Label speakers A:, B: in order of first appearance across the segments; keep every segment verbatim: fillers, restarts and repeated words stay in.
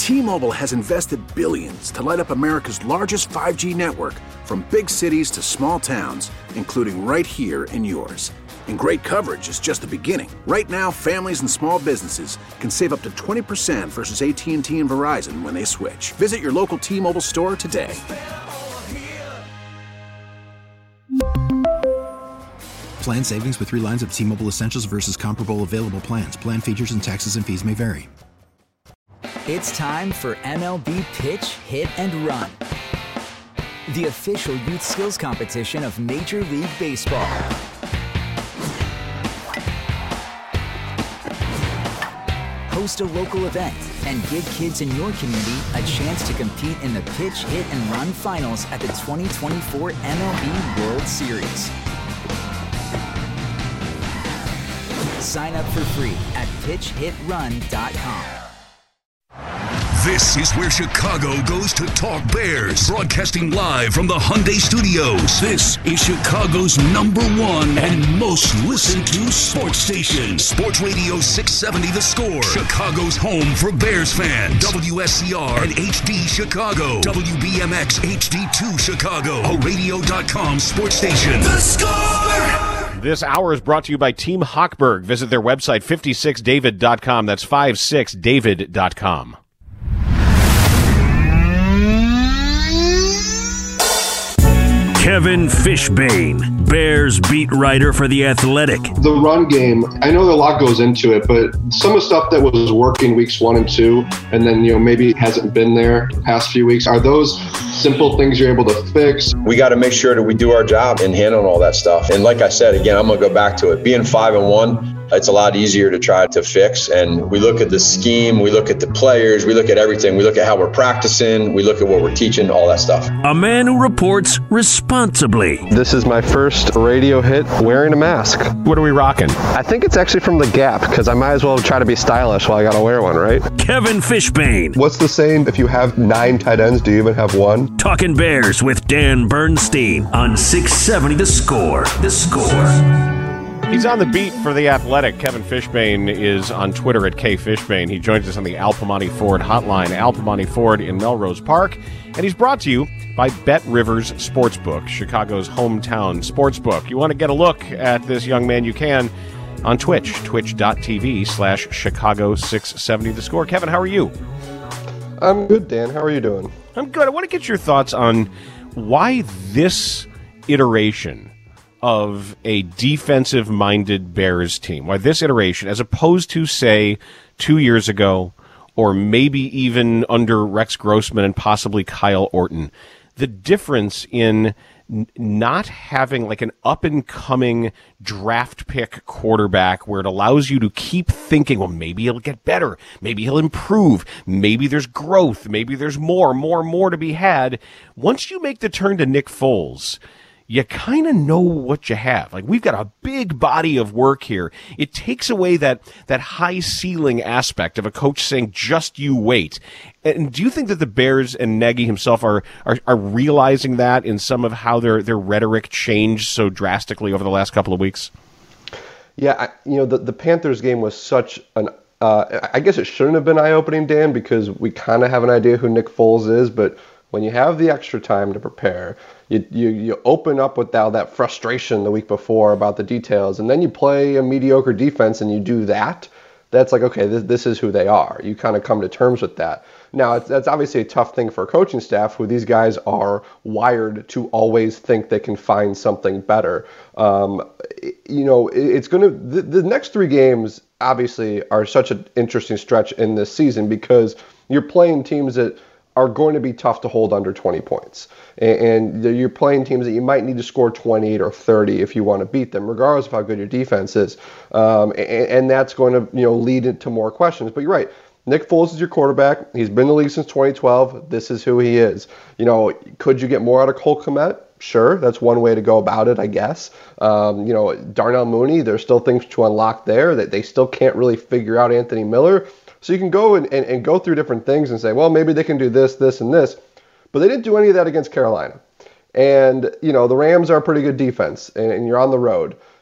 A: T-Mobile has invested billions to light up America's largest five G network, from big cities to small towns, including right here in yours. And great coverage is just the beginning. Right now, families and small businesses can save up to twenty percent versus A T and T and Verizon when they switch. Visit your local T-Mobile store today.
B: Plan savings with three lines of T-Mobile Essentials versus comparable available plans. Plan features and taxes and fees may vary.
C: It's time for M L B Pitch, Hit, and Run, the official youth skills competition of Major League Baseball. Host a local event and give kids in your community a chance to compete in the Pitch, Hit, and Run finals at the twenty twenty-four M L B World Series. Sign up for free at pitch hit run dot com.
D: This is where Chicago goes to talk Bears. Broadcasting live from the Hyundai Studios. This is Chicago's number one and most listened to sports station. Sports Radio six seventy The Score. Chicago's home for Bears fans. W S C R and H D Chicago. W B M X H D two Chicago. A radio dot com sports station. The Score!
E: This hour is brought to you by Team Hochberg. Visit their website, fifty-six david dot com. That's fifty-six david dot com.
D: Kevin Fishbain, Bears beat writer for The Athletic.
F: The run game, I know a lot goes into it, but some of the stuff that was working weeks one and two, and then, you know, maybe hasn't been there the past few weeks, are those simple things you're able to fix?
G: We got to make sure that we do our job in handling all that stuff. And like I said, again, I'm going to go back to it. Being five and one, it's a lot easier to try to fix. And we look at the scheme, we look at the players, we look at everything. We look at how we're practicing, we look at what we're teaching, all that stuff.
D: A man who reports responsibly.
F: This is my first radio hit wearing a mask.
E: What are we rocking?
F: I think it's actually from The Gap, because I might as well try to be stylish while I got to wear one, right?
D: Kevin Fishbain.
F: What's the saying? If you have nine tight ends, do you even have one?
D: Talking Bears with Dan Bernstein on six seventy The Score. The Score.
E: He's on the beat for The Athletic. Kevin Fishbain is on Twitter at K Fishbain. He joins us on the Al Piemonte Ford hotline, Al Piemonte Ford in Melrose Park. And he's brought to you by Bet Rivers Sportsbook, Chicago's hometown sportsbook. You want to get a look at this young man, you can on Twitch, twitch.tv slash Chicago 670 The Score. Kevin, how are you?
F: I'm good, Dan. How are you doing?
E: I'm good. I want to get your thoughts on why this iteration of a defensive-minded Bears team, why this iteration, as opposed to, say, two years ago, or maybe even under Rex Grossman and possibly Kyle Orton, the difference in n- not having like an up-and-coming draft pick quarterback where it allows you to keep thinking, well, maybe he'll get better, maybe he'll improve, maybe there's growth, maybe there's more, more, more to be had. Once you make the turn to Nick Foles, you kind of know what you have. Like, we've got a big body of work here. It takes away that that high ceiling aspect of a coach saying, just you wait. And do you think that the Bears and Nagy himself are, are, are realizing that in some of how their, their rhetoric changed so drastically over the last couple of weeks?
F: Yeah, I, you know, the, the Panthers game was such an, uh, I guess it shouldn't have been eye-opening, Dan, because we kind of have an idea who Nick Foles is, but when you have the extra time to prepare, you you, you open up with all that frustration the week before about the details, and then you play a mediocre defense and you do that, that's like, okay, this, this is who they are. You kind of come to terms with that. Now, it's, that's obviously a tough thing for a coaching staff who these guys are wired to always think they can find something better. Um, you know, it, it's going to, the, the next three games obviously are such an interesting stretch in this season because you're playing teams that are going to be tough to hold under twenty points. And, and you're playing teams that you might need to score twenty-eight or thirty if you want to beat them, regardless of how good your defense is. Um, and, and that's going to, you know, lead into more questions. But you're right. Nick Foles is your quarterback. He's been in the league since twenty twelve. This is who he is. You know, could you get more out of Cole Kmet? Sure, that's one way to go about it, I guess. Um, you know, Darnell Mooney, there's still things to unlock there that they still can't really figure out. Anthony Miller. So you can go and, and, and go through different things and say, well, maybe they can do this, this, and this. But they didn't do any of that against Carolina. And, you know, the Rams are a pretty good defense, and, and you're on the road.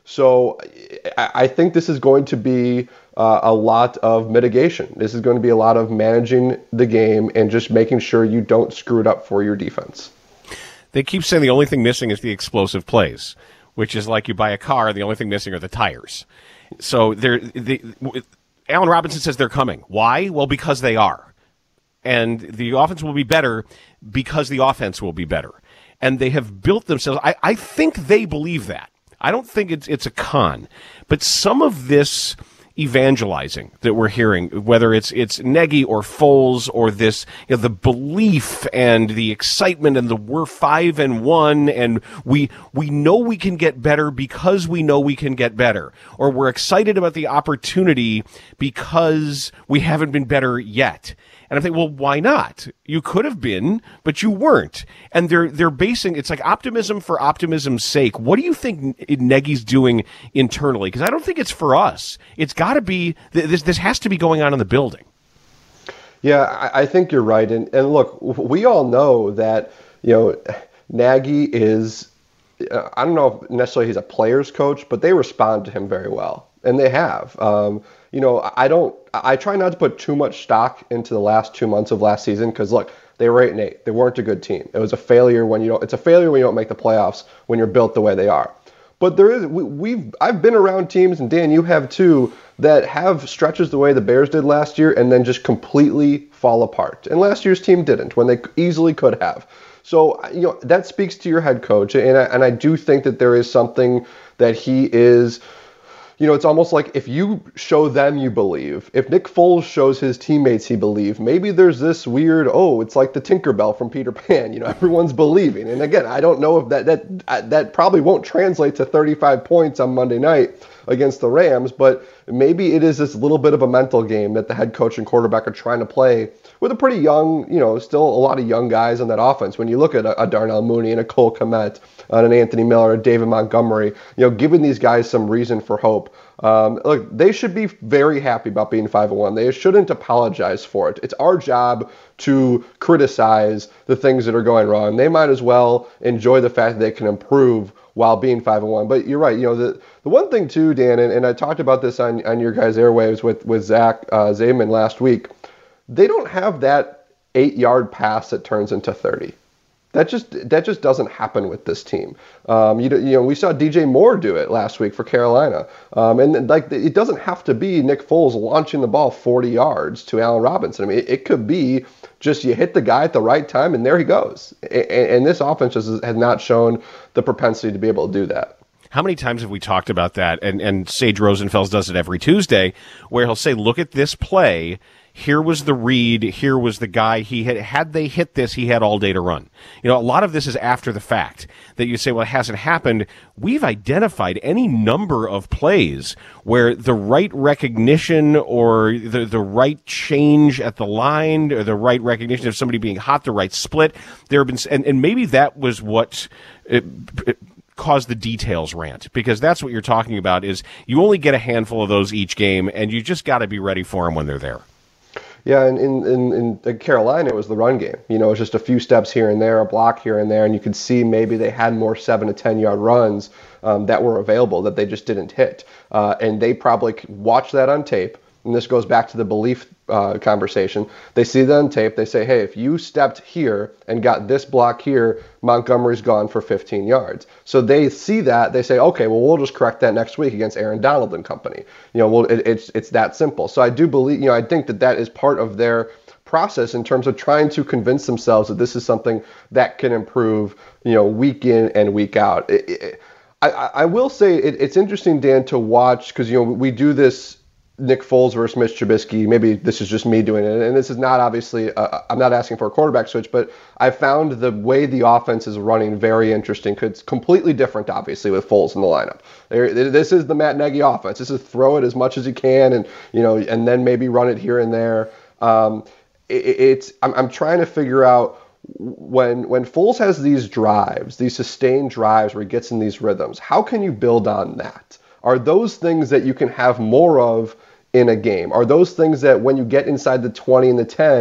F: So I, I think this is going to be uh, a lot of mitigation. This is going to be a lot of managing the game and just making sure you don't screw it up for your defense.
E: They keep saying the only thing missing is the explosive plays, which is like you buy a car, the only thing missing are the tires. So they're, they, Allen Robinson says they're coming. Why? Well, because they are. And the offense will be better because the offense will be better. And they have built themselves. I, I think they believe that. I don't think it's it's a con. But some of this evangelizing that we're hearing, whether it's it's Nagy or Foles or this, you know, the belief and the excitement and the we're five and one and we we know we can get better because we know we can get better, or we're excited about the opportunity because we haven't been better yet. And I think, well, why not? You could have been, but you weren't. And they're they're basing, it's like optimism for optimism's sake. What do you think Nagy's doing internally? Because I don't think it's for us. It's got to be, this this has to be going on in the building.
F: Yeah, I, I think you're right. And, and look, we all know that, you know, Nagy is, uh, I don't know if necessarily he's a player's coach, but they respond to him very well. And they have. Um, you know, I don't, I try not to put too much stock into the last two months of last season because, look, they were eight and eight. They weren't a good team. It was a failure when you don't, it's a failure when you don't make the playoffs when you're built the way they are. But there is, we, we've, I've been around teams, and Dan, you have too, that have stretches the way the Bears did last year and then just completely fall apart. And last year's team didn't when they easily could have. So, you know, that speaks to your head coach. And I, and I do think that there is something that he is, you know, it's almost like if you show them you believe, if Nick Foles shows his teammates he believes, maybe there's this weird, oh, it's like the Tinkerbell from Peter Pan, you know, everyone's believing. And again, I don't know if that that that probably won't translate to thirty-five points on Monday night against the Rams, but maybe it is this little bit of a mental game that the head coach and quarterback are trying to play with a pretty young, you know, still a lot of young guys on that offense. When you look at a, a Darnell Mooney and a Cole Kmet and an Anthony Miller, a David Montgomery, you know, giving these guys some reason for hope. Um, look, they should be very happy about being five and one. They shouldn't apologize for it. It's our job to criticize the things that are going wrong. They might as well enjoy the fact that they can improve while being five and one. But you're right. You know, the the one thing too, Dan, and, and I talked about this on, on your guys' airwaves with, with Zach uh, Zaidman last week. They don't have that eight-yard pass that turns into thirty. That just that just doesn't happen with this team. Um, you, you know, we saw D J Moore do it last week for Carolina, um, and like it doesn't have to be Nick Foles launching the ball forty yards to Allen Robinson. I mean, it, it could be just you hit the guy at the right time, and there he goes. And, and this offense just has not shown the propensity to be able to do that.
E: How many times have we talked about that? And and Sage Rosenfels does it every Tuesday, where he'll say, "Look at this play. Here was the read. Here was the guy. He had, had they hit this, he had all day to run." You know, a lot of this is after the fact that you say, well, it hasn't happened. We've identified any number of plays where the right recognition or the, the right change at the line or the right recognition of somebody being hot, the right split. There have been, and, and maybe that was what it, it caused the details rant, because that's what you're talking about is you only get a handful of those each game, and you just got to be ready for them when they're there.
F: Yeah, and in, in, in Carolina, it was the run game. You know, it was just a few steps here and there, a block here and there, and you could see maybe they had more seven to ten-yard runs um, that were available that they just didn't hit. Uh, and they probably watched that on tape, and this goes back to the belief uh, conversation. They see that on tape. They say, hey, if you stepped here and got this block here, Montgomery's gone for fifteen yards. So they see that. They say, okay, well, we'll just correct that next week against Aaron Donald and company. You know, well, it, it's it's that simple. So I do believe, you know, I think that that is part of their process in terms of trying to convince themselves that this is something that can improve, you know, week in and week out. It, it, I, I will say it, it's interesting, Dan, to watch, because, you know, we do this Nick Foles versus Mitch Trubisky. Maybe this is just me doing it, and this is not obviously, uh, I'm not asking for a quarterback switch, but I found the way the offense is running very interesting. It's completely different, obviously, with Foles in the lineup. There, this is the Matt Nagy offense. This is throw it as much as you can, and you know, and then maybe run it here and there. Um, it, it's I'm, I'm trying to figure out when when Foles has these drives, these sustained drives where he gets in these rhythms. How can you build on that? Are those things that you can have more of in a game? Are those things that when you get inside the twenty and the ten,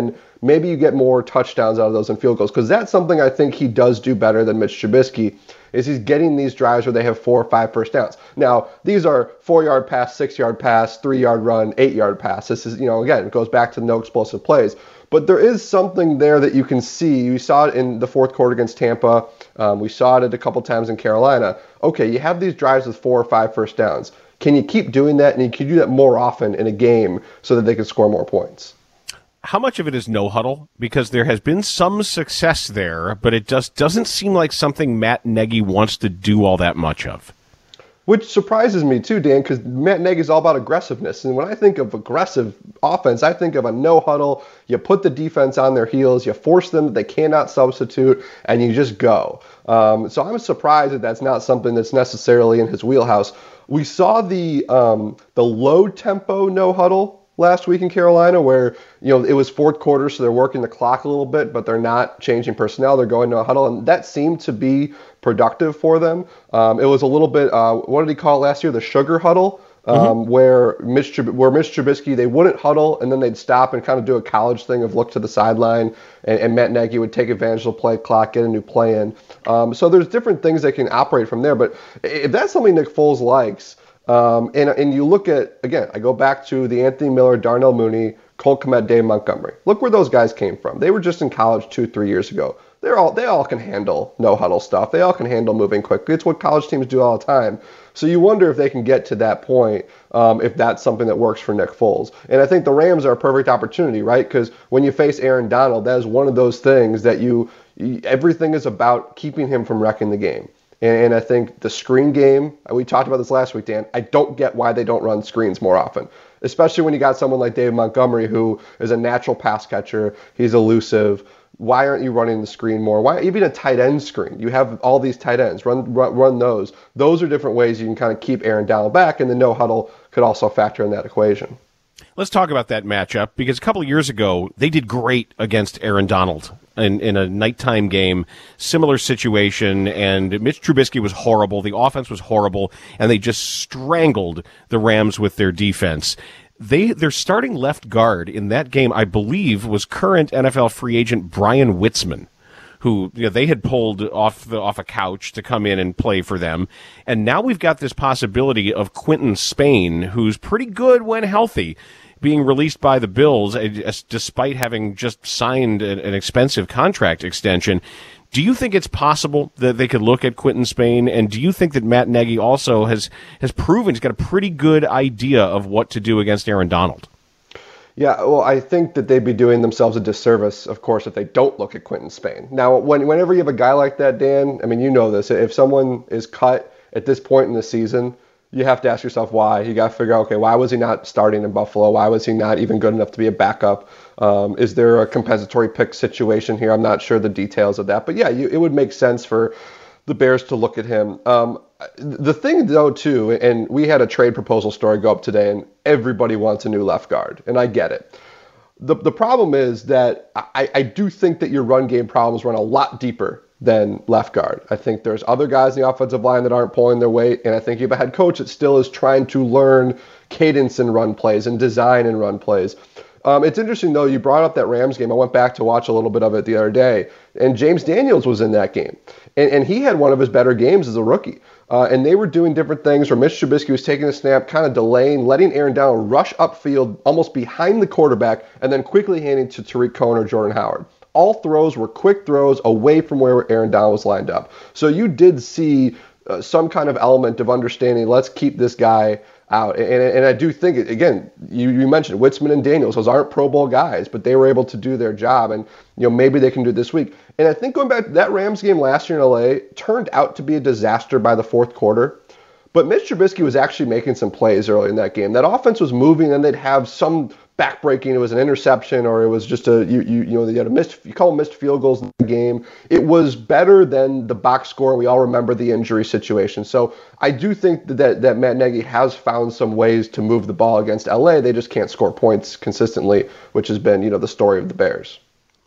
F: maybe you get more touchdowns out of those and field goals, because that's something I think he does do better than Mitch Trubisky, is he's getting these drives where they have four or five first downs. Now, these are four-yard pass, six-yard pass, three-yard run, eight-yard pass. This is, you know, again, it goes back to no explosive plays. But there is something there that you can see. We saw it in the fourth quarter against Tampa. Um, we saw it a couple times in Carolina. Okay, you have these drives with four or five first downs. Can you keep doing that? And you can do that more often in a game so that they can score more points.
E: How much of it is no huddle? Because there has been some success there, but it just doesn't seem like something Matt Nagy wants to do all that much of.
F: Which surprises me too, Dan, because Matt Nagy is all about aggressiveness. And when I think of aggressive offense, I think of a no huddle. You put the defense on their heels, you force them that they cannot substitute, and you just go. Um, so I'm surprised that that's not something that's necessarily in his wheelhouse. We saw the um, the low tempo no huddle last week in Carolina, where, you know, it was fourth quarter, so they're working the clock a little bit, but they're not changing personnel. They're going to a huddle, and that seemed to be productive for them. Um, it was a little bit, uh, what did he call it last year? The sugar huddle, um, mm-hmm. where Mitch, where Mitch Trubisky, they wouldn't huddle, and then they'd stop and kind of do a college thing of look to the sideline, and, and Matt Nagy would take advantage of the play clock, get a new play in. Um, so there's different things that can operate from there, but if that's something Nick Foles likes, Um, and, and you look at, again, I go back to the Anthony Miller, Darnell Mooney, Cole Kmet, Dave Montgomery. Look where those guys came from. They were just in college two, three years ago. They're all, they all can handle no-huddle stuff. They all can handle moving quickly. It's what college teams do all the time. So you wonder if they can get to that point, um, if that's something that works for Nick Foles. And I think the Rams are a perfect opportunity, right? Because when you face Aaron Donald, that is one of those things that you, you everything is about keeping him from wrecking the game. And I think the screen game, we talked about this last week, Dan, I don't get why they don't run screens more often, especially when you got someone like David Montgomery, who is a natural pass catcher. He's elusive. Why aren't you running the screen more? Why even a tight end screen? You have all these tight ends. Run, run, run those. Those are different ways you can kind of keep Aaron Donald back, and the no huddle could also factor in that equation.
E: Let's talk about that matchup, because a couple of years ago, they did great against Aaron Donald in, in a nighttime game, similar situation, and Mitch Trubisky was horrible, the offense was horrible, and they just strangled the Rams with their defense. They, their starting left guard in that game, I believe, was current N F L free agent Brian Witzman, who, you know, they had pulled off the off a couch to come in and play for them. And now we've got this possibility of Quinton Spain, who's pretty good when healthy, being released by the Bills, despite having just signed an expensive contract extension. Do you think it's possible that they could look at Quinton Spain? And do you think that Matt Nagy also has, has proven he's got a pretty good idea of what to do against Aaron Donald?
F: Yeah, well, I think that they'd be doing themselves a disservice, of course, if they don't look at Quinton Spain. Now, when, whenever you have a guy like that, Dan, I mean, you know this. If someone is cut at this point in the season, you have to ask yourself why. You got to figure out, okay, why was he not starting in Buffalo? Why was he not even good enough to be a backup? Um, is there a compensatory pick situation here? I'm not sure the details of that. But, yeah, you, it would make sense for the Bears to look at him. Um, the thing, though, too, and we had a trade proposal story go up today, and everybody wants a new left guard, and I get it. The, the problem is that I, I do think that your run game problems run a lot deeper than left guard. I think there's other guys in the offensive line that aren't pulling their weight, and I think you have a head coach that still is trying to learn cadence and run plays and design and run plays. Um, it's interesting, though, you brought up that Rams game. I went back to watch a little bit of it the other day, and James Daniels was in that game, and, and he had one of his better games as a rookie. Uh, and they were doing different things where Mitch Trubisky was taking a snap, kind of delaying, letting Aaron Donald rush upfield almost behind the quarterback, and then quickly handing to Tariq Cohen or Jordan Howard. All throws were quick throws away from where Aaron Donald was lined up. So you did see uh, some kind of element of understanding, let's keep this guy out. And, and I do think, again, you, you mentioned Witzman and Daniels. Those aren't Pro Bowl guys, but they were able to do their job. And, you know, maybe they can do it this week. And I think going back to that Rams game last year in L A turned out to be a disaster by the fourth quarter. But Mitch Trubisky was actually making some plays early in that game. That offense was moving, and they'd have some backbreaking. It was an interception, or it was just a you you you know they had a missed you call them missed field goals in the game. It was better than the box score. We all remember the injury situation. So I do think that that, that Matt Nagy has found some ways to move the ball against L A. They just can't score points consistently, which has been you know the story of the Bears.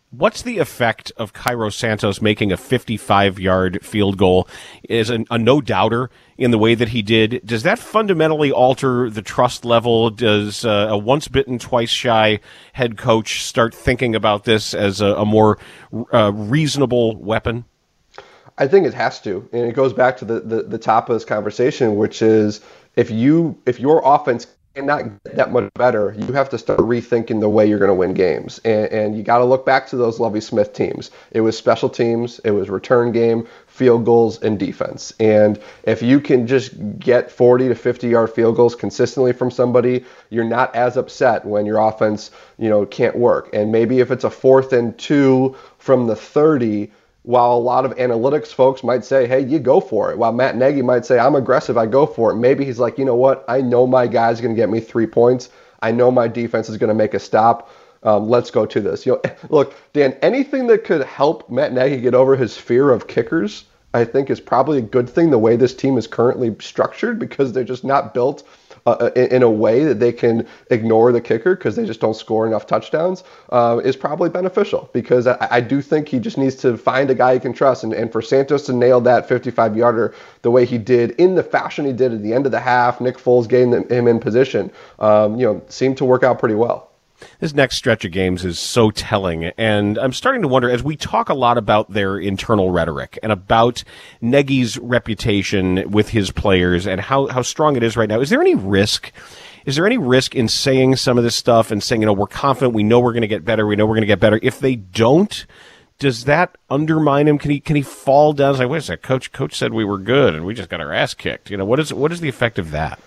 E: What's the effect of Cairo Santos making a fifty-five-yard field goal as a, a no-doubter in the way that he did? Does that fundamentally alter the trust level? Does uh, a once-bitten, twice-shy head coach start thinking about this as a, a more uh, reasonable weapon?
F: I think it has to, and it goes back to the, the, the top of this conversation, which is if you if your offense cannot get that much better, you have to start rethinking the way you're going to win games. And, and you got to look back to those Lovie Smith teams. It was special teams, it was return game, field goals, and defense. And if you can just get forty to fifty yard field goals consistently from somebody, you're not as upset when your offense, you know, can't work. And maybe if it's a fourth and two from the thirty, while a lot of analytics folks might say, hey, you go for it. While Matt Nagy might say, I'm aggressive, I go for it. Maybe he's like, you know what? I know my guy's going to get me three points. I know my defense is going to make a stop. Um, let's go to this. You know, look, Dan, anything that could help Matt Nagy get over his fear of kickers, I think is probably a good thing the way this team is currently structured, because they're just not built Uh, in, in a way that they can ignore the kicker because they just don't score enough touchdowns, uh, is probably beneficial, because I, I do think he just needs to find a guy he can trust. And, and for Santos to nail that fifty-five-yarder the way he did, in the fashion he did at the end of the half, Nick Foles getting him in position, um, you know, seemed to work out pretty well.
E: This next stretch of games is so telling, and I'm starting to wonder, as we talk a lot about their internal rhetoric and about Nagy's reputation with his players and how, how strong it is right now, is there any risk? Is there any risk in saying some of this stuff and saying, you know, we're confident, we know we're going to get better, we know we're going to get better? If they don't, does that undermine him? Can he can he fall down? It's like, wait a second, coach, coach said we were good and we just got our ass kicked. You know, what is what is the effect of that?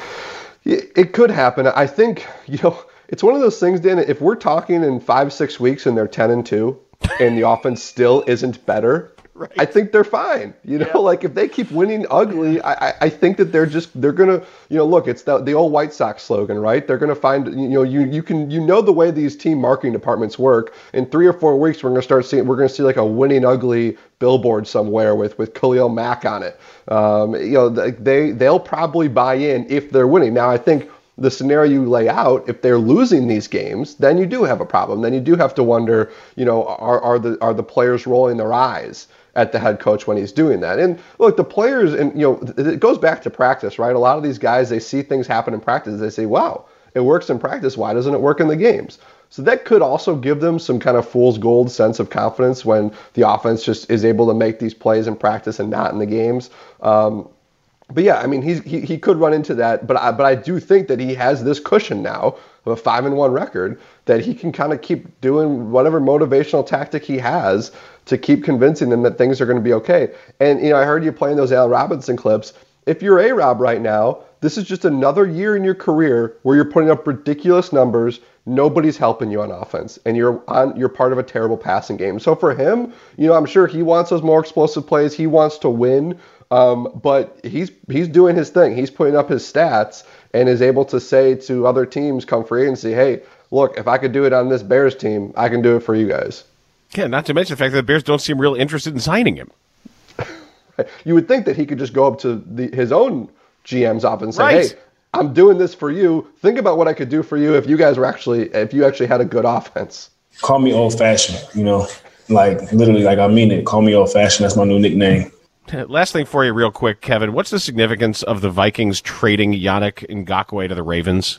F: It could happen. I think, you know, it's one of those things, Dan, if we're talking in five, six weeks and they're ten and two and the offense still isn't better, right, I think they're fine. You know, yeah. Like if they keep winning ugly, I, I think that they're just, they're going to, you know, look, it's the, the old White Sox slogan, right? They're going to find, you know, you, you can, you know, the way these team marketing departments work. In three or four weeks, we're going to start seeing, we're going to see like a winning ugly billboard somewhere with, with Khalil Mack on it. Um, you know, they, they'll probably buy in if they're winning. Now, I think the scenario you lay out, if they're losing these games, then you do have a problem. Then you do have to wonder, you know, are, are the are the players rolling their eyes at the head coach when he's doing that? And look, the players, and you know, it goes back to practice, right? A lot of these guys, they see things happen in practice. They say, wow, it works in practice. Why doesn't it work in the games? So that could also give them some kind of fool's gold sense of confidence when the offense just is able to make these plays in practice and not in the games. Um, But yeah, I mean, he's, he he could run into that, but I, but I do think that he has this cushion now of a five and one record that he can kind of keep doing whatever motivational tactic he has to keep convincing them that things are going to be okay. And you know, I heard you playing those Allen Robinson clips. If you're A-Rob right now, this is just another year in your career where you're putting up ridiculous numbers. Nobody's helping you on offense, and you're on you're part of a terrible passing game. So for him, you know, I'm sure he wants those more explosive plays. He wants to win. Um, but he's he's doing his thing. He's putting up his stats and is able to say to other teams come free agency, hey, look, if I could do it on this Bears team, I can do it for you guys.
E: Yeah, not to mention the fact that the Bears don't seem real interested in signing him.
F: You would think that he could just go up to the, his own G M's office and say,
E: right.
F: hey, I'm doing this for you. Think about what I could do for you if you guys were actually, if you actually had a good offense.
H: Call me old-fashioned, you know, like literally, like I mean it. Call me old-fashioned. That's my new nickname.
E: Last thing for you real quick, Kevin. What's the significance of the Vikings trading Yannick Ngakoue to the Ravens?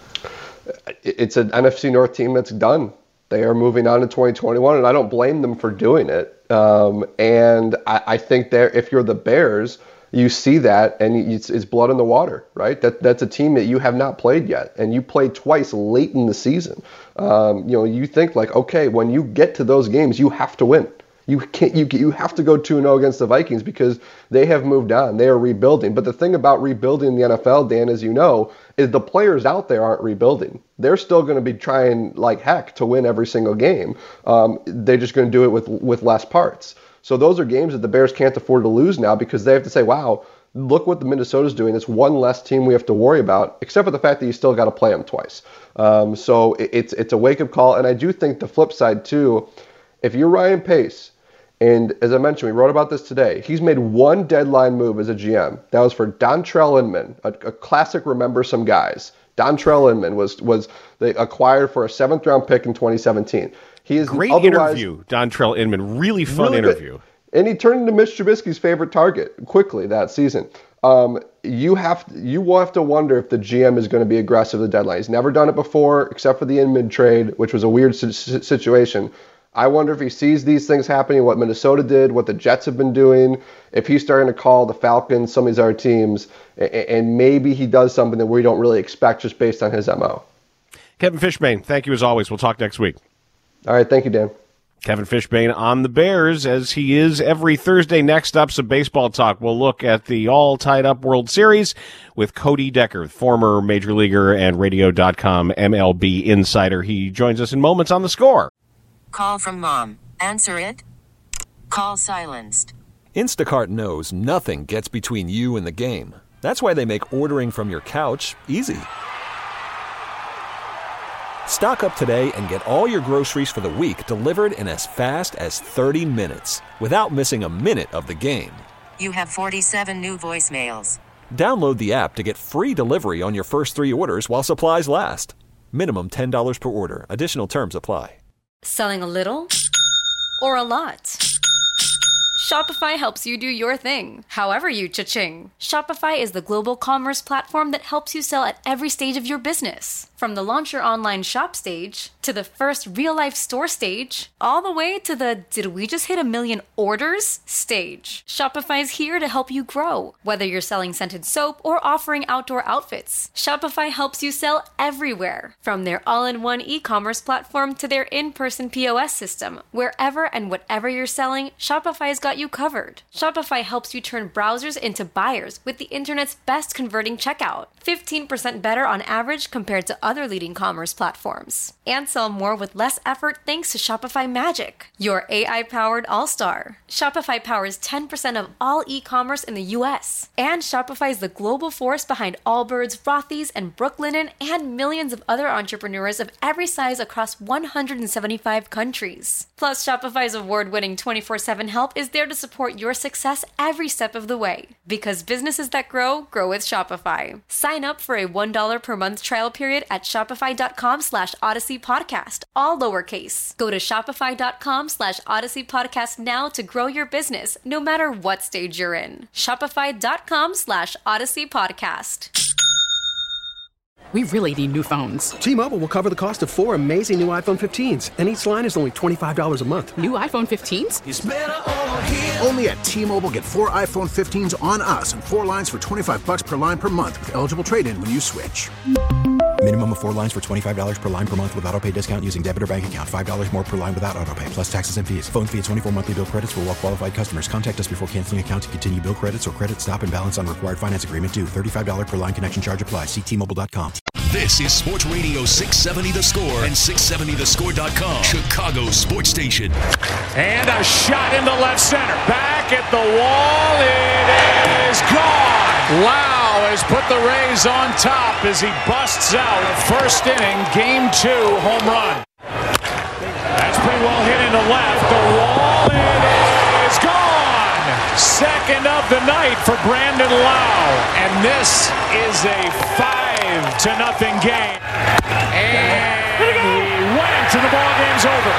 F: It's an N F C North team that's done. They are moving on to twenty twenty-one, and I don't blame them for doing it. Um, and I, I think that if you're the Bears, you see that, and it's, it's blood in the water, right? That That's a team that you have not played yet, and you played twice late in the season. Um, you know, you think like, okay, when you get to those games, you have to win. You can't. You you have to go two and oh against the Vikings because they have moved on. They are rebuilding. But the thing about rebuilding in the N F L, Dan, as you know, is the players out there aren't rebuilding. They're still going to be trying like heck to win every single game. Um, they're just going to do it with with less parts. So those are games that the Bears can't afford to lose now because they have to say, wow, look what the Minnesota's doing. It's one less team we have to worry about, except for the fact that you still got to play them twice. Um, so it, it's it's a wake up call. And I do think the flip side too, if you're Ryan Pace. And as I mentioned, we wrote about this today. He's made one deadline move as a G M. That was for Dontrell Inman, a, a classic remember some guys. Dontrell Inman was was they acquired for a seventh round pick in twenty seventeen. He is
E: great interview, Dontrell Inman. Really fun really interview.
F: Good. And he turned into Mitch Trubisky's favorite target quickly that season. Um, you have to, you will have to wonder if the G M is going to be aggressive at the deadline. He's never done it before, except for the Inman trade, which was a weird si- situation. I wonder if he sees these things happening, what Minnesota did, what the Jets have been doing, if he's starting to call the Falcons, some of these other teams, and, and maybe he does something that we don't really expect just based on his M O.
E: Kevin Fishbain, thank you as always. We'll talk next week.
F: All right, thank you, Dan.
E: Kevin Fishbain on the Bears, as he is every Thursday. Next up, some baseball talk. We'll look at the all-tied-up World Series with Cody Decker, former Major Leaguer and Radio dot com M L B insider. He joins us in moments on The Score.
I: Call from mom. Answer it. Call silenced.
J: Instacart knows nothing gets between you and the game. That's why they make ordering from your couch easy. Stock up today and get all your groceries for the week delivered in as fast as thirty minutes without missing a minute of the game.
I: You have forty-seven new voicemails.
J: Download the app to get free delivery on your first three orders while supplies last. Minimum ten dollars per order. Additional terms apply.
K: Selling a little or a lot? Shopify helps you do your thing, however you cha-ching. Shopify is the global commerce platform that helps you sell at every stage of your business. From the launch your online shop stage, to the first real-life store stage, all the way to the did we just hit a million orders stage. Shopify is here to help you grow. Whether you're selling scented soap or offering outdoor outfits, Shopify helps you sell everywhere. From their all-in-one e-commerce platform to their in-person P O S system, wherever and whatever you're selling, Shopify's got you covered. Shopify helps you turn browsers into buyers with the internet's best converting checkout. fifteen percent better on average compared to other leading commerce platforms. And sell more with less effort thanks to Shopify Magic, your A I-powered all-star. Shopify powers ten percent of all e-commerce in the U S. And Shopify is the global force behind Allbirds, Rothy's, and Brooklinen, and millions of other entrepreneurs of every size across one hundred seventy-five countries. Plus, Shopify's award-winning twenty-four seven help is there to support your success every step of the way. Because businesses that grow, grow with Shopify. Sign up for a one dollar per month trial period at shopify.com slash Odyssey Podcast, all lowercase. Go to shopify.com slash Odyssey Podcast now to grow your business, no matter what stage you're in. Shopify.com slash Odyssey Podcast.
L: We really need new phones.
M: T-Mobile will cover the cost of four amazing new iPhone fifteens, and each line is only twenty-five dollars a month.
L: New iPhone fifteens?
A: It's better over here. Only at T-Mobile, get four iPhone fifteens on us and four lines for twenty-five bucks per line per month with eligible trade-in when you switch.
B: Minimum of four lines for twenty-five dollars per line per month with autopay discount using debit or bank account. five dollars more per line without autopay, plus taxes and fees. Phone fee at twenty-four monthly bill credits for well-qualified customers. Contact us before canceling account to continue bill credits or credit stop and balance on required finance agreement due. thirty-five dollars per line connection charge applies. See T Mobile dot com.
D: This is Sports Radio six seventy The Score and six seventy the score dot com, Chicago sports station.
N: And a shot into left center. Back at the wall. It is gone. Lau has put the Rays on top as he busts out a first inning, game two home run. That's pretty well hit into left. The wall. It is gone. Second of the night for Brandon Lau. And this is a five to nothing game. And he went and the ball game's over.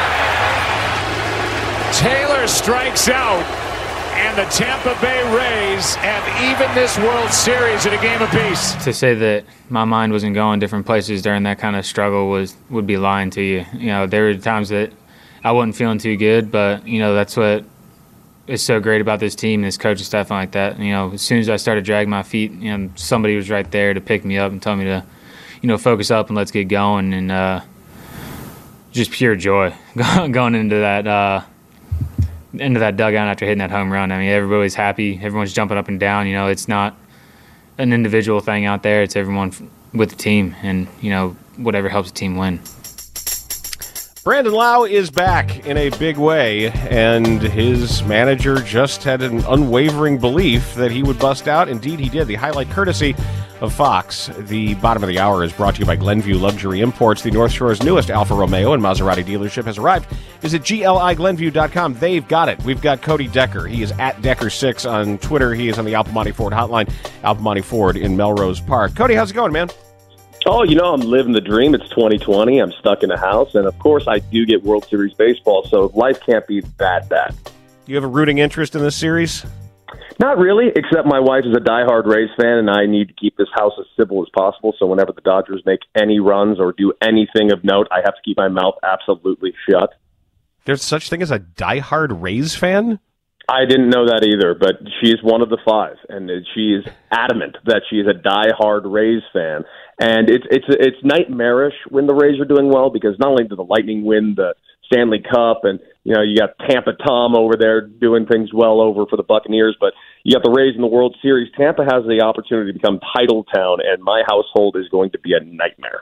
N: Taylor strikes out, and the Tampa Bay Rays have even this World Series at a game apiece.
O: To say that my mind wasn't going different places during that kind of struggle was would be lying to you. You know, there were times that I wasn't feeling too good, but you know that's what is so great about this team, this coaching staff, and like that. You know, as soon as I started dragging my feet, you know, somebody was right there to pick me up and tell me to, you know, focus up and let's get going. And uh, just pure joy going into that uh, into that dugout after hitting that home run. I mean, everybody's happy, everyone's jumping up and down. You know, it's not an individual thing out there; it's everyone with the team, and you know, whatever helps the team win.
E: Brandon Lau is back in a big way, and his manager just had an unwavering belief that he would bust out. Indeed, he did. The highlight courtesy of Fox. The bottom of the hour is brought to you by Glenview Luxury Imports. The North Shore's newest Alfa Romeo and Maserati dealership has arrived. Visit G L I Glenview dot com. They've got it. We've got Cody Decker. He is at Decker six on Twitter. He is on the Alpamani Ford hotline, Alpamani Ford in Melrose Park. Cody, how's it going, man?
P: Oh, you know, I'm living the dream. It's twenty twenty. I'm stuck in a house. And, of course, I do get World Series baseball, so life can't be that bad.
E: You have a rooting interest in this series?
P: Not really, except my wife is a diehard Rays fan, and I need to keep this house as civil as possible. So whenever the Dodgers make any runs or do anything of note, I have to keep my mouth absolutely shut.
E: There's such thing as a diehard Rays fan?
P: I didn't know that either, but she is one of the five, and she is adamant that she is a diehard Rays fan. And it's it's it's nightmarish when the Rays are doing well, because not only do the Lightning win the Stanley Cup, and you know you got Tampa Tom over there doing things well over for the Buccaneers, but you got the Rays in the World Series. Tampa has the opportunity to become title town, and my household is going to be a nightmare.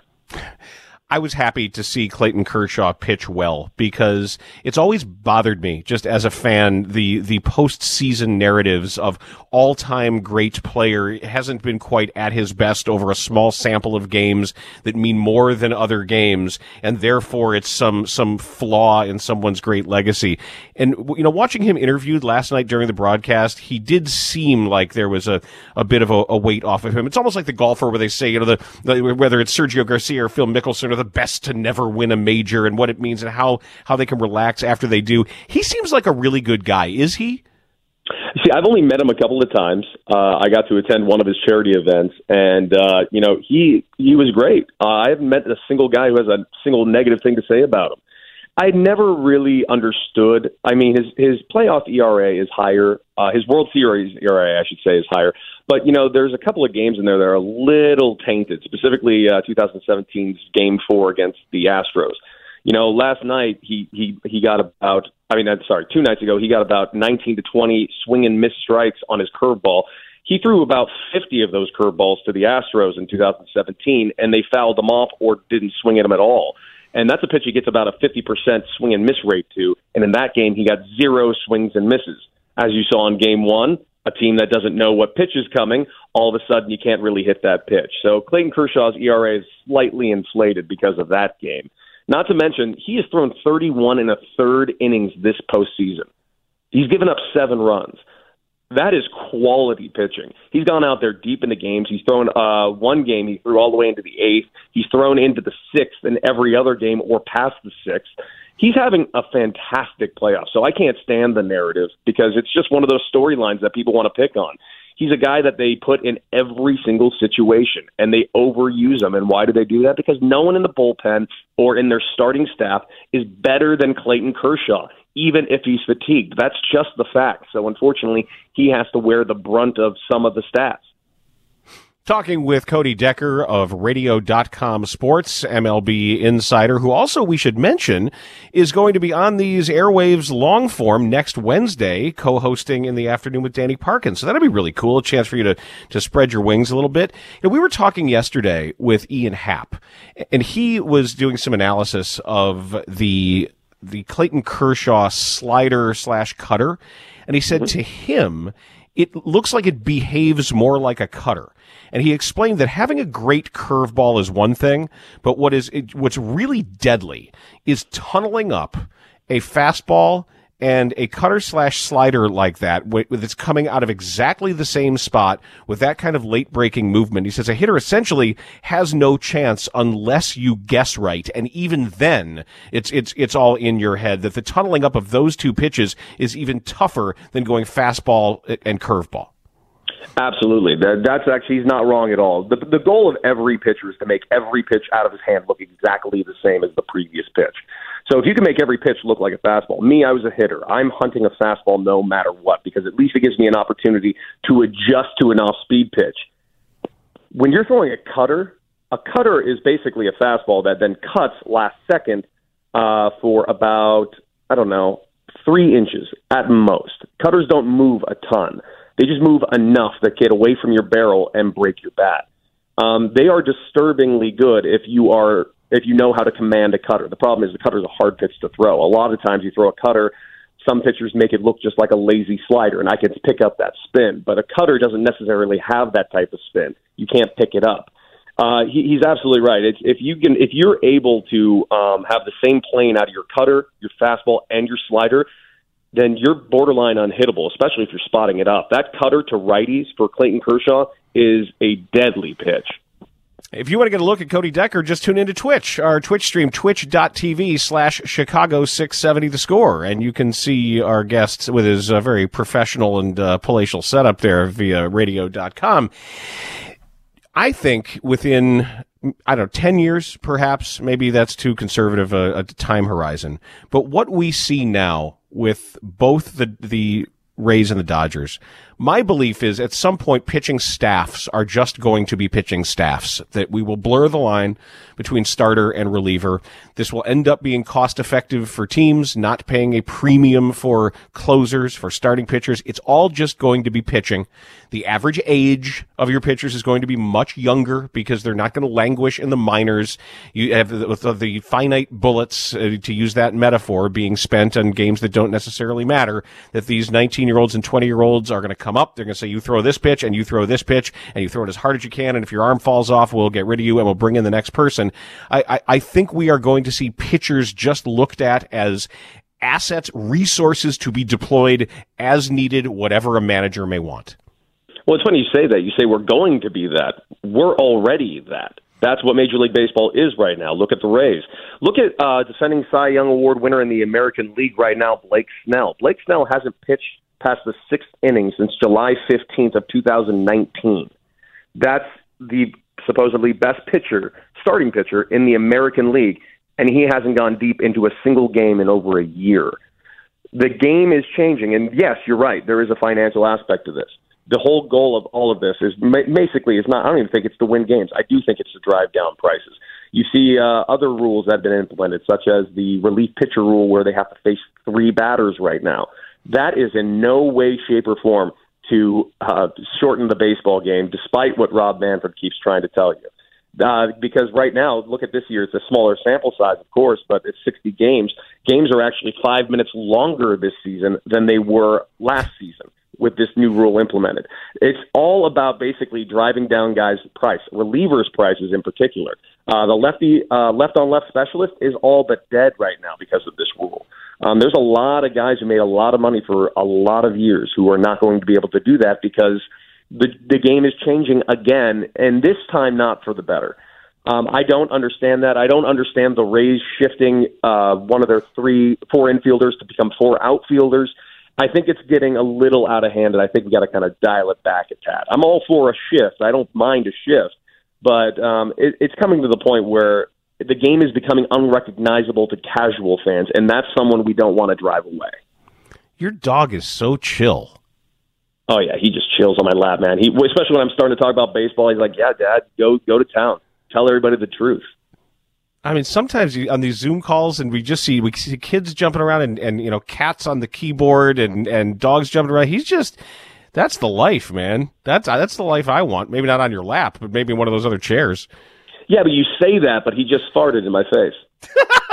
E: I was happy to see Clayton Kershaw pitch well, because it's always bothered me, just as a fan, the the postseason narratives of all-time great player hasn't been quite at his best over a small sample of games that mean more than other games, and therefore it's some some flaw in someone's great legacy. And, you know, watching him interviewed last night during the broadcast, he did seem like there was a, a bit of a, a weight off of him. It's almost like the golfer where they say, you know, the, the whether it's Sergio Garcia or Phil Mickelson are the best to never win a major, and what it means and how, how they can relax after they do. He seems like a really good guy. Is he?
P: See, I've only met him a couple of times. Uh, I got to attend one of his charity events, and, uh, you know, he he was great. Uh, I haven't met a single guy who has a single negative thing to say about him. I never really understood. I mean, his his playoff E R A is higher. Uh, his World Series E R A, I should say, is higher. But, you know, there's a couple of games in there that are a little tainted, specifically uh, twenty seventeen's Game four against the Astros. You know, last night he, he, he got about, I mean, I'm sorry, two nights ago, he got about nineteen to twenty swing and miss strikes on his curveball. He threw about fifty of those curveballs to the Astros in two thousand seventeen, and they fouled them off or didn't swing at him at all. And that's a pitch he gets about a fifty percent swing and miss rate to. And in that game, he got zero swings and misses. As you saw in game one, a team that doesn't know what pitch is coming, all of a sudden you can't really hit that pitch. So Clayton Kershaw's E R A is slightly inflated because of that game. Not to mention, he has thrown thirty-one and a third innings this postseason. He's given up seven runs. That is quality pitching. He's gone out there deep into games. He's thrown uh, one game, he threw all the way into the eighth. He's thrown into the sixth in every other game or past the sixth. He's having a fantastic playoff. So I can't stand the narrative, because it's just one of those storylines that people want to pick on. He's a guy that they put in every single situation, and they overuse him. And why do they do that? Because no one in the bullpen or in their starting staff is better than Clayton Kershaw, even if he's fatigued. That's just the fact. So unfortunately, he has to wear the brunt of some of the stats.
E: Talking with Cody Decker of radio dot com Sports, M L B insider, who also, we should mention, is going to be on these airwaves long form next Wednesday, co-hosting in the afternoon with Danny Parkins. So that'll be really cool, a chance for you to, to spread your wings a little bit. You know, we were talking yesterday with Ian Happ, and he was doing some analysis of the the Clayton Kershaw slider slash cutter, and he said to him, it looks like it behaves more like a cutter. And he explained that having a great curveball is one thing, but what is it, what's really deadly is tunneling up a fastball and a cutter slash slider like that, with it's coming out of exactly the same spot with that kind of late breaking movement. He says a hitter essentially has no chance unless you guess right, and even then, it's it's it's all in your head. That the tunneling up of those two pitches is even tougher than going fastball and curveball.
P: Absolutely. That, that's actually, he's not wrong at all. The, the goal of every pitcher is to make every pitch out of his hand look exactly the same as the previous pitch. So if you can make every pitch look like a fastball, me, I was a hitter. I'm hunting a fastball no matter what, because at least it gives me an opportunity to adjust to an off-speed pitch. When you're throwing a cutter, a cutter is basically a fastball that then cuts last second uh, for about, I don't know, three inches at most. Cutters don't move a ton. They just move enough that get away from your barrel and break your bat. Um, they are disturbingly good if you are if you know how to command a cutter. The problem is the cutter is a hard pitch to throw. A lot of times you throw a cutter, some pitchers make it look just like a lazy slider, and I can pick up that spin. But a cutter doesn't necessarily have that type of spin. You can't pick it up. Uh, he, he's absolutely right. It's, if you can, if you're able to um, have the same plane out of your cutter, your fastball, and your slider, then you're borderline unhittable, especially if you're spotting it up. That cutter to righties for Clayton Kershaw is a deadly pitch.
E: If you want to get a look at Cody Decker, just tune into Twitch, our Twitch stream, twitch.tv slash Chicago six seventy The Score. And you can see our guest with his uh, very professional and uh, palatial setup there via radio dot com. I think within, I don't know, ten years, perhaps, maybe that's too conservative a, a time horizon. But what we see now with both the, the Rays and the Dodgers, my belief is at some point pitching staffs are just going to be pitching staffs, that we will blur the line between starter and reliever. This will end up being cost effective for teams, not paying a premium for closers, for starting pitchers. It's all just going to be pitching. The average age of your pitchers is going to be much younger because they're not going to languish in the minors. You have the, the finite bullets, uh, to use that metaphor, being spent on games that don't necessarily matter, that these nineteen-year-olds and twenty-year-olds are going to come up. They're going to say, you throw this pitch, and you throw this pitch, and you throw it as hard as you can, and if your arm falls off, we'll get rid of you, and we'll bring in the next person. I, I, I think we are going to see pitchers just looked at as assets, resources to be deployed as needed, whatever a manager may want.
P: Well, it's funny you say that. You say we're going to be that. We're already that. That's what Major League Baseball is right now. Look at the Rays. Look at uh, defending Cy Young Award winner in the American League right now, Blake Snell. Blake Snell hasn't pitched past the sixth inning since July fifteenth of two thousand nineteen. That's the supposedly best pitcher, starting pitcher in the American League, and he hasn't gone deep into a single game in over a year. The game is changing, and yes, you're right. There is a financial aspect to this. The whole goal of all of this is basically is not. I don't even think it's to win games. I do think it's to drive down prices. You see uh, other rules that have been implemented, such as the relief pitcher rule, where they have to face three batters right now. That is in no way, shape, or form to uh, shorten the baseball game, despite what Rob Manfred keeps trying to tell you. Uh, because right now, look at this year, it's a smaller sample size, of course, but it's sixty games. Games are actually five minutes longer this season than they were last season with this new rule implemented. It's all about basically driving down guys' price, relievers' prices in particular. Uh, the lefty, uh, left-on-left specialist is all but dead right now because of this rule. Um, there's a lot of guys who made a lot of money for a lot of years who are not going to be able to do that because the the game is changing again, and this time not for the better. Um, I don't understand that. I don't understand the Rays shifting uh, one of their three, four infielders to become four outfielders. I think it's getting a little out of hand, and I think we got to kind of dial it back a tad. I'm all for a shift. I don't mind a shift, but um, it, it's coming to the point where the game is becoming unrecognizable to casual fans, and that's someone we don't want to drive away.
E: Your dog is so chill.
P: Oh, yeah, he just chills on my lap, man. He, especially when I'm starting to talk about baseball, he's like, yeah, Dad, go go to town. Tell everybody the truth.
E: I mean, sometimes you, on these Zoom calls, and we just see we see kids jumping around, and, and you know, cats on the keyboard, and, and dogs jumping around. He's just, that's the life, man. That's that's the life I want. Maybe not on your lap, but maybe in one of those other chairs.
P: Yeah, but you say that, but he just farted in my face.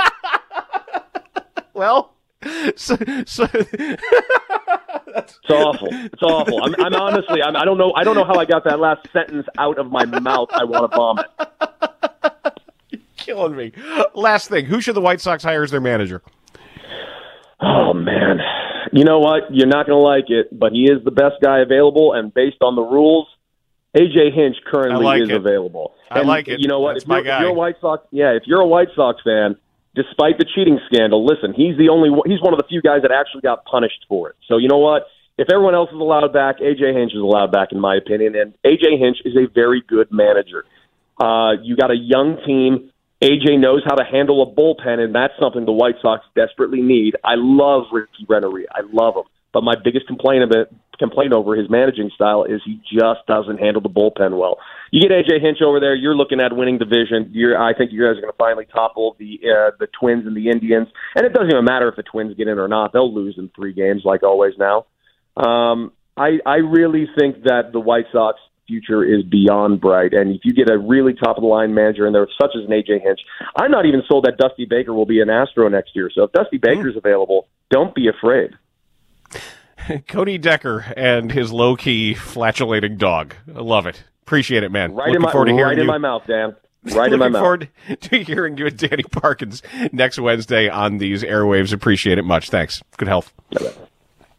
E: Well, so, so
P: it's awful. It's awful. I'm, I'm honestly, I'm, I don't know. I don't know how I got that last sentence out of my mouth. I want to vomit.
E: Killing me. Last thing, who should the White Sox hire as their manager?
P: Oh, man. You know what? You're not going to like it, but he is the best guy available, and based on the rules, A J Hinch currently
E: like
P: is
E: it.
P: available.
E: I
P: and
E: like it.
P: You know what?
E: That's
P: if,
E: my
P: you're,
E: guy.
P: if you're a White Sox, yeah, if you're a White Sox fan, despite the cheating scandal, listen, he's the only he's one of the few guys that actually got punished for it. So you know what? If everyone else is allowed back, A J Hinch is allowed back, in my opinion, and A J Hinch is a very good manager. Uh, you got a young team. A J knows how to handle a bullpen, and that's something the White Sox desperately need. I love Ricky Rennery. I love him. But my biggest complaint of it, complaint over his managing style is he just doesn't handle the bullpen well. You get A J Hinch over there, you're looking at winning division. You're, I think you guys are going to finally topple the uh, the Twins and the Indians. And it doesn't even matter if the Twins get in or not. They'll lose in three games like always now. Um, I, I really think that the White Sox future is beyond bright. And if you get a really top-of-the-line manager in there, such as an A J Hinch, I'm not even sold that Dusty Baker will be an Astro next year. So if Dusty Baker's available, don't be afraid.
E: Cody Decker and his low-key flatulating dog. I love it. Appreciate it, man.
P: Right,
E: Looking
P: in my,
E: forward to hearing
P: right in
E: you.
P: my mouth, Dan. Right in my mouth.
E: Looking forward to hearing you and Danny Parkins next Wednesday on these airwaves. Appreciate it much. Thanks. Good health.
P: Bye-bye.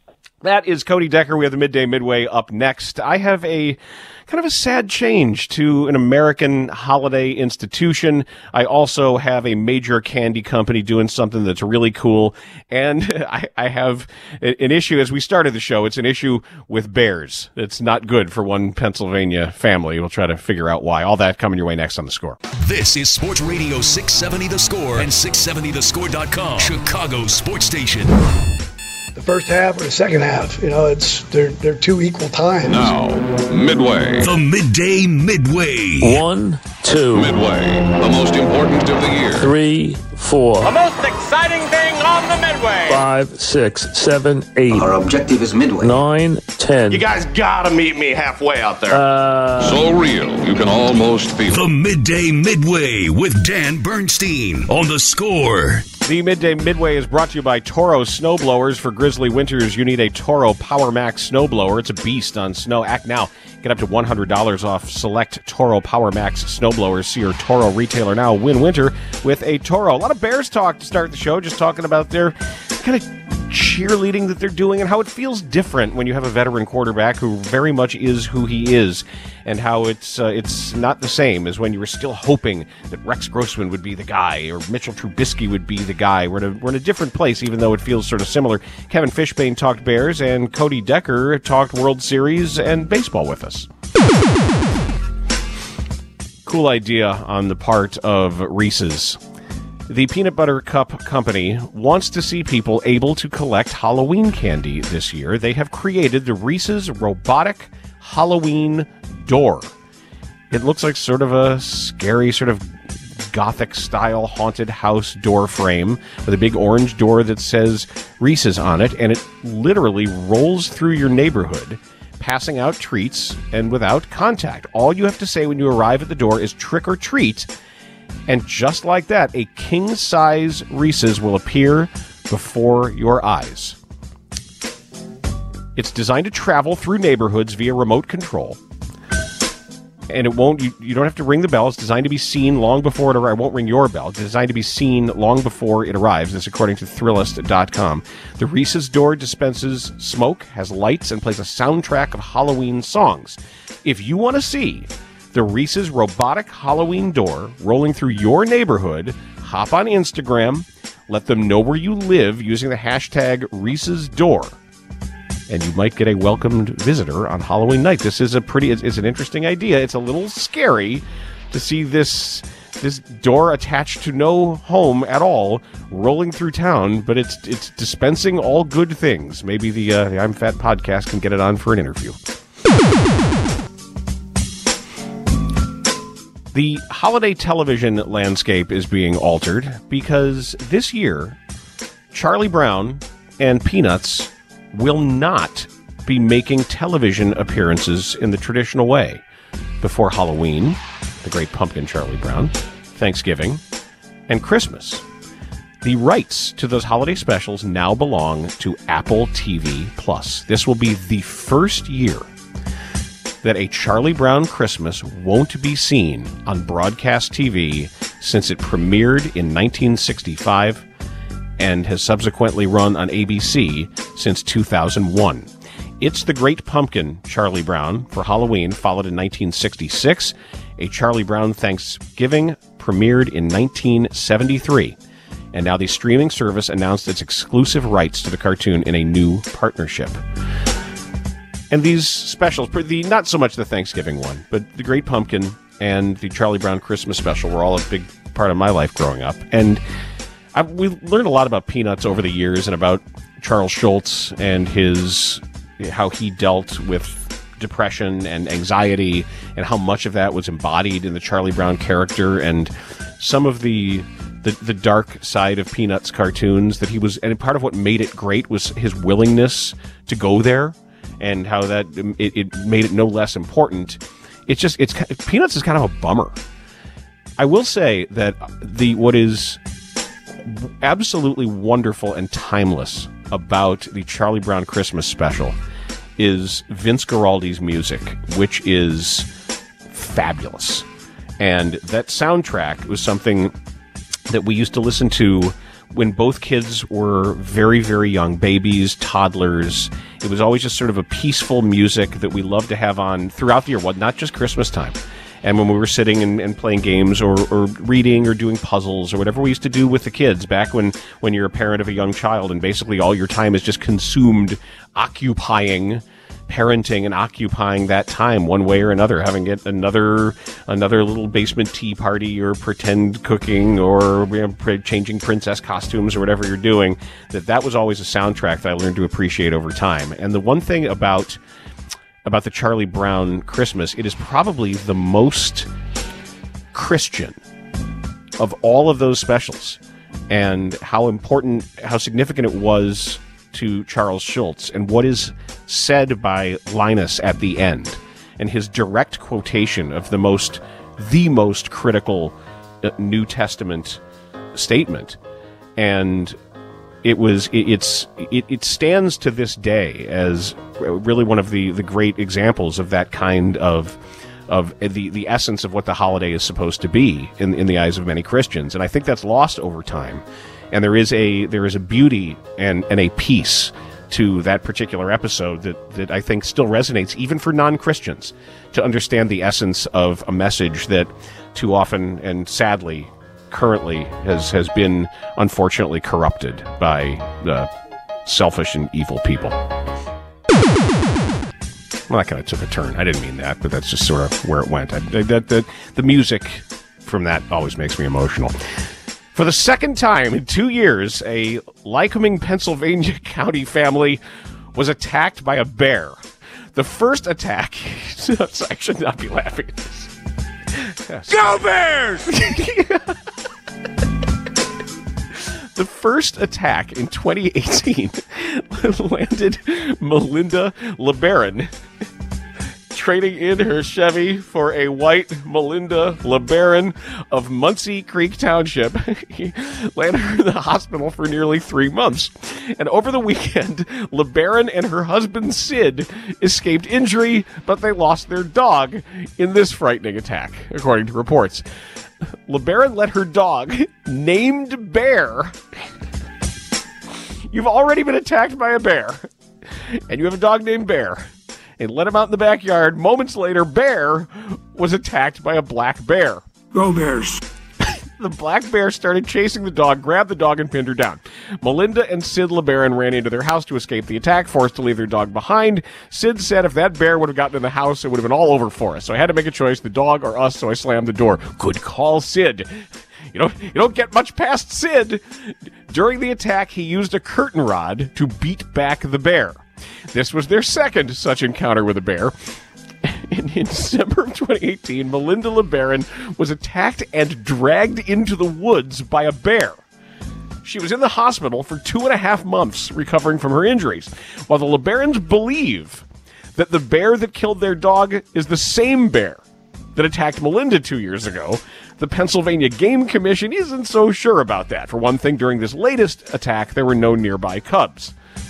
E: That is Cody Decker. We have the Midday Midway up next. I have a kind of a sad change to an American holiday institution. I also have a major candy company doing something that's really cool. And I, I have an issue, as we started the show, it's an issue with bears. It's not good for one Pennsylvania family. We'll try to figure out why. All that coming your way next on The Score.
D: This is Sports Radio six seventy The Score and six seventy the score dot com, Chicago sports station.
Q: The first half or the second half, you know, it's they're they're two equal times.
D: Now, Midway. The Midday Midway.
R: One, two.
D: Midway, the most important of the year.
R: Three, four.
S: The most exciting thing on the Midway.
R: Five, six, seven, eight.
T: Our objective is Midway.
R: Nine, ten.
S: You guys gotta meet me halfway out there.
R: Uh,
D: so real, you can almost feel it. The Midday Midway with Dan Bernstein on The Score.
E: The Midday Midway is brought to you by Toro Snowblowers. For grizzly winters, you need a Toro Power Max snowblower. It's a beast on snow. Act now. Get up to one hundred dollars off select Toro Power Max snowblowers. See your Toro retailer now. Win winter with a Toro. A lot of Bears talk to start the show, just talking about their kind of cheerleading that they're doing and how it feels different when you have a veteran quarterback who very much is who he is, and how it's uh, it's not the same as when you were still hoping that Rex Grossman would be the guy or Mitchell Trubisky would be the guy. We're in a, we're in a different place, even though it feels sort of similar. Kevin Fishbane talked Bears, and Cody Decker talked World Series and baseball with us. Cool idea on the part of Reese's. The Peanut Butter Cup Company wants to see people able to collect Halloween candy this year. They have created the Reese's Robotic Halloween Door. It looks like sort of a scary, sort of Gothic-style haunted house door frame with a big orange door that says Reese's on it, and it literally rolls through your neighborhood, passing out treats and without contact. All you have to say when you arrive at the door is trick or treat. And just like that, a king-size Reese's will appear before your eyes. It's designed to travel through neighborhoods via remote control. And it won't, you, you don't have to ring the bell. It's designed to be seen long before it arrives. It won't ring your bell. It's designed to be seen long before it arrives. This according to Thrillist dot com. The Reese's door dispenses smoke, has lights, and plays a soundtrack of Halloween songs. If you want to see the Reese's Robotic Halloween Door rolling through your neighborhood, hop on Instagram, let them know where you live using the hashtag Reese's Door, and you might get a welcomed visitor on Halloween night. This is a pretty, it's, it's an interesting idea. It's a little scary to see this this door attached to no home at all rolling through town, but it's it's dispensing all good things. Maybe the, uh, the I'm Fat podcast can get it on for an interview. The holiday television landscape is being altered because this year, Charlie Brown and Peanuts will not be making television appearances in the traditional way. Before Halloween, the Great Pumpkin Charlie Brown, Thanksgiving, and Christmas. The rights to those holiday specials now belong to Apple T V Plus. This will be the first year that a Charlie Brown Christmas won't be seen on broadcast T V since it premiered in nineteen sixty-five and has subsequently run on A B C since two thousand one. It's the Great Pumpkin Charlie Brown for Halloween, followed in nineteen sixty-six. A Charlie Brown Thanksgiving premiered in nineteen seventy-three. And now the streaming service announced its exclusive rights to the cartoon in a new partnership. And these specials, the not so much the Thanksgiving one, but the Great Pumpkin and the Charlie Brown Christmas special were all a big part of my life growing up. And I, we learned a lot about Peanuts over the years and about Charles Schultz and his how he dealt with depression and anxiety and how much of that was embodied in the Charlie Brown character and some of the the, the dark side of Peanuts cartoons that he was. And part of what made it great was his willingness to go there. And how that it, it made it no less important. It's just it's Peanuts is kind of a bummer. I will say that the what is absolutely wonderful and timeless about the Charlie Brown Christmas special is Vince Guaraldi's music, which is fabulous. And that soundtrack was something that we used to listen to when both kids were very, very young, babies, toddlers. It was always just sort of a peaceful music that we loved to have on throughout the year, well, not just Christmas time. And when we were sitting and, and playing games or, or reading or doing puzzles or whatever we used to do with the kids back when, when you're a parent of a young child and basically all your time is just consumed occupying parenting and occupying that time one way or another, having it another another little basement tea party or pretend cooking or you know, changing princess costumes or whatever you're doing, that that was always a soundtrack that I learned to appreciate over time. And the one thing about about the Charlie Brown Christmas, it is probably the most Christian of all of those specials, and how important, how significant it was to Charles Schulz, and what is said by Linus at the end, and his direct quotation of the most, the most critical uh, New Testament statement. And it was, it, it's, it, it stands to this day as really one of the, the great examples of that kind of, of the, the essence of what the holiday is supposed to be in, in the eyes of many Christians. And I think that's lost over time. And there is a there is a beauty and, and a peace to that particular episode that, that I think still resonates even for non-Christians, to understand the essence of a message that too often and sadly currently has, has been unfortunately corrupted by uh, selfish and evil people. Well, that kind of took a turn. I didn't mean that, but that's just sort of where it went. I, that, that, the music from that always makes me emotional. For the second time in two years, a Lycoming, Pennsylvania county family was attacked by a bear. The first attack... I should not be laughing at this. Yes. Go Bears! The first attack in twenty eighteen landed Melinda LeBaron trading in her Chevy for a white Melinda LeBaron of Muncie Creek Township. He landed her in the hospital for nearly three months. And over the weekend, LeBaron and her husband Sid escaped injury, but they lost their dog in this frightening attack, according to reports. LeBaron let her dog, named Bear... You've already been attacked by a bear, and you have a dog named Bear, and let him out in the backyard. Moments later, Bear was attacked by a black bear.
Q: Go Bears.
E: The black bear started chasing the dog, grabbed the dog, and pinned her down. Melinda and Sid LeBaron ran into their house to escape the attack, forced to leave their dog behind. Sid said if that bear would have gotten in the house, it would have been all over for us. So I had to make a choice, the dog or us, so I slammed the door. Good call, Sid. You don't, you don't get much past Sid. During the attack, he used a curtain rod to beat back the bear. This was their second such encounter with a bear. In, in December of twenty eighteen, Melinda LeBaron was attacked and dragged into the woods by a bear. She was in the hospital for two and a half months recovering from her injuries, while the LeBarons believe that the bear that killed their dog is the same bear that attacked Melinda two years ago. The Pennsylvania Game Commission isn't so sure about that. For one thing, during this latest attack, there were no nearby cubs.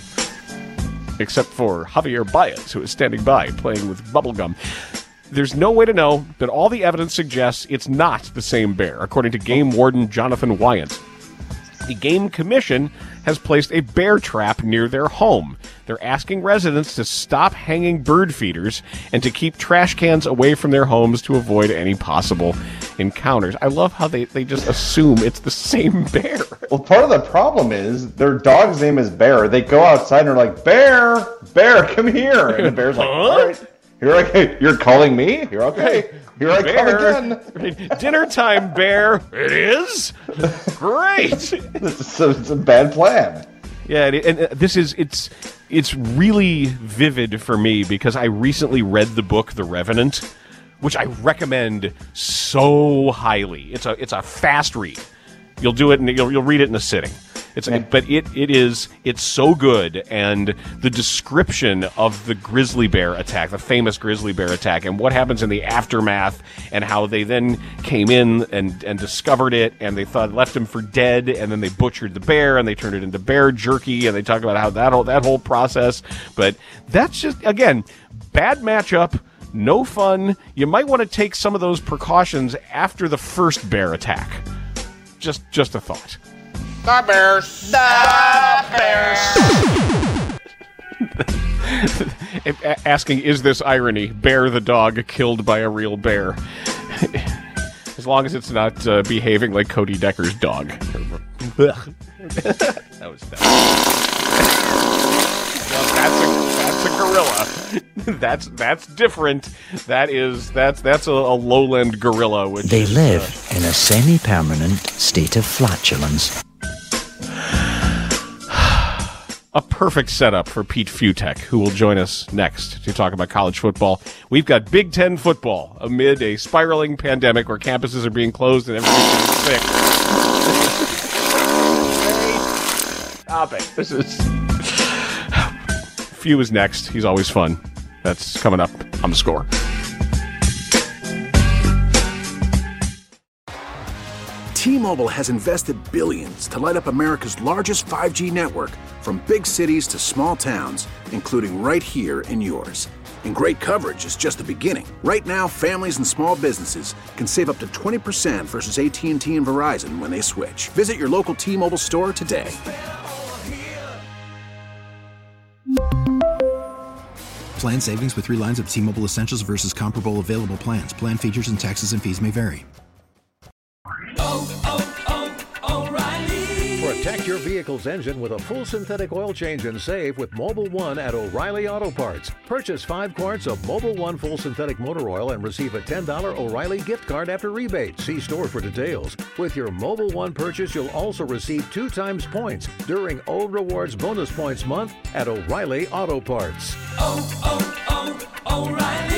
E: Except for Javier Baez, who is standing by playing with bubblegum. There's no way to know, but all the evidence suggests it's not the same bear, according to Game Warden Jonathan Wyant. The Game Commission has placed a bear trap near their home. They're asking residents to stop hanging bird feeders and to keep trash cans away from their homes to avoid any possible encounters. I love how they, they just assume it's the same bear.
T: Well, part of the problem is their dog's name is Bear. They go outside and they're like, Bear, Bear, come here. And the bear's like, all right, here I come. You're calling me? You're okay. Here I
E: Bear.
T: come again.
E: Dinner time, Bear. It is? Great.
T: it's, a, it's a bad plan.
E: Yeah, and, and uh, this is, it's it's really vivid for me because I recently read the book The Revenant, which I recommend so highly. It's a it's a fast read. You'll do it and you'll you'll read it in a sitting. It's yeah. but it it is it's so good, and the description of the grizzly bear attack, the famous grizzly bear attack, and what happens in the aftermath, and how they then came in and and discovered it, and they thought left him for dead, and then they butchered the bear and they turned it into bear jerky, and they talk about how that whole that whole process. But that's just, again, bad matchup. No fun. You might want to take some of those precautions after the first bear attack. Just just a thought.
S: The Bears. The Bears.
E: Asking, is this irony? Bear the dog killed by a real bear. As long as it's not uh, behaving like Cody Decker's dog. That was that. Well, that's a that's a gorilla. that's that's different. That is that's that's a, a lowland gorilla. Which
U: they
E: is,
U: live
E: uh,
U: in a semi-permanent state of flatulence.
E: A perfect setup for Pete Futek, who will join us next to talk about college football. We've got Big Ten football amid a spiraling pandemic where campuses are being closed and everybody's getting sick. Stop it. This is... Few is next. He's always fun. That's coming up on The Score.
A: T-Mobile has invested billions to light up America's largest five G network, from big cities to small towns, including right here in yours. And great coverage is just the beginning. Right now, families and small businesses can save up to twenty percent versus A T and T and Verizon when they switch. Visit your local T-Mobile store today.
B: Plan savings with three lines of T-Mobile Essentials versus comparable available plans. Plan features and taxes and fees may vary.
V: Protect your vehicle's engine with a full synthetic oil change and save with Mobil one at O'Reilly Auto Parts. Purchase five quarts of Mobil one full synthetic motor oil and receive a ten dollars O'Reilly gift card after rebate. See store for details. With your Mobil one purchase, you'll also receive two times points during O Rewards Bonus Points Month at O'Reilly Auto Parts.
W: Oh, oh, oh, O'Reilly.